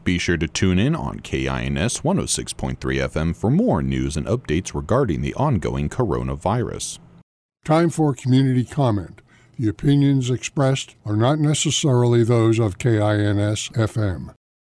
Be sure to tune in on KINS 106.3 FM for more news and updates regarding the ongoing coronavirus. Time for community comment. The opinions expressed are not necessarily those of KINS FM.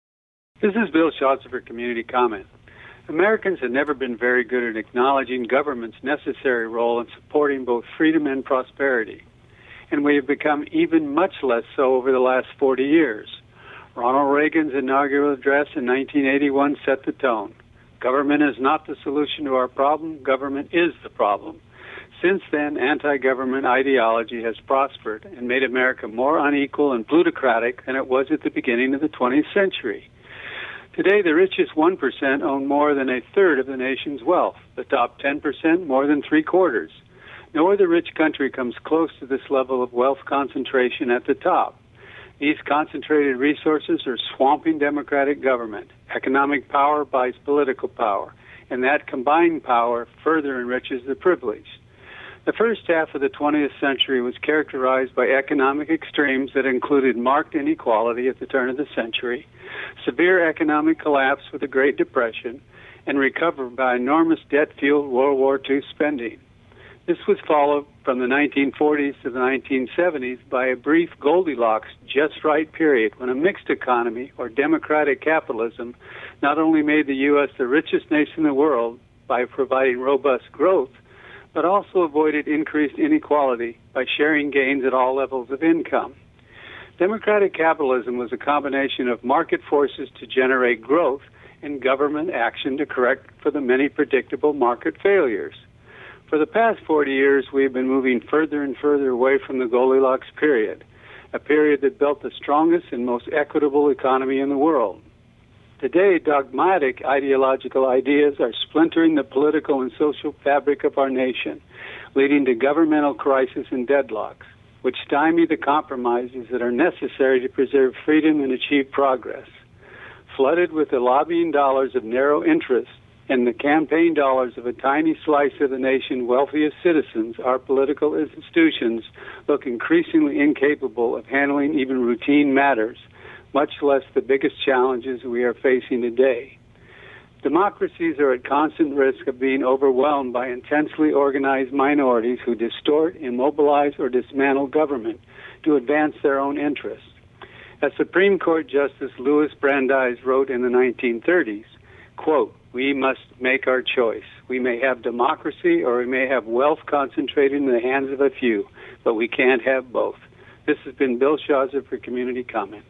This is Bill Schatzer for Community Comment. Americans have never been very good at acknowledging government's necessary role in supporting both freedom and prosperity, and we have become even much less so over the last 40 years. Ronald Reagan's inaugural address in 1981 set the tone. Government is not the solution to our problem, government is the problem. Since then, anti-government ideology has prospered and made America more unequal and plutocratic than it was at the beginning of the 20th century. Today, the richest 1% own more than a third of the nation's wealth, the top 10% more than three-quarters. No other rich country comes close to this level of wealth concentration at the top. These concentrated resources are swamping democratic government. Economic power buys political power, and that combined power further enriches the privileged. The first half of the 20th century was characterized by economic extremes that included marked inequality at the turn of the century, severe economic collapse with the Great Depression, and recovery by enormous debt-fueled World War II spending. This was followed from the 1940s to the 1970s by a brief Goldilocks just right period when a mixed economy, or democratic capitalism, not only made the U.S. the richest nation in the world by providing robust growth, but also avoided increased inequality by sharing gains at all levels of income. Democratic capitalism was a combination of market forces to generate growth and government action to correct for the many predictable market failures. For the past 40 years, we've been moving further and further away from the Goldilocks period, a period that built the strongest and most equitable economy in the world. Today, dogmatic ideological ideas are splintering the political and social fabric of our nation, leading to governmental crisis and deadlocks, which stymie the compromises that are necessary to preserve freedom and achieve progress. Flooded with the lobbying dollars of narrow interests and the campaign dollars of a tiny slice of the nation's wealthiest citizens, our political institutions look increasingly incapable of handling even routine matters, much less the biggest challenges we are facing today. Democracies are at constant risk of being overwhelmed by intensely organized minorities who distort, immobilize, or dismantle government to advance their own interests. As Supreme Court Justice Louis Brandeis wrote in the 1930s, quote, "We must make our choice. We may have democracy or we may have wealth concentrated in the hands of a few, but we can't have both." This has been Bill Schatzer for Community Comment.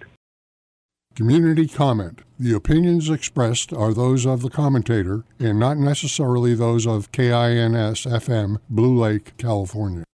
Community comment. The opinions expressed are those of the commentator and not necessarily those of KINS FM, Blue Lake, California.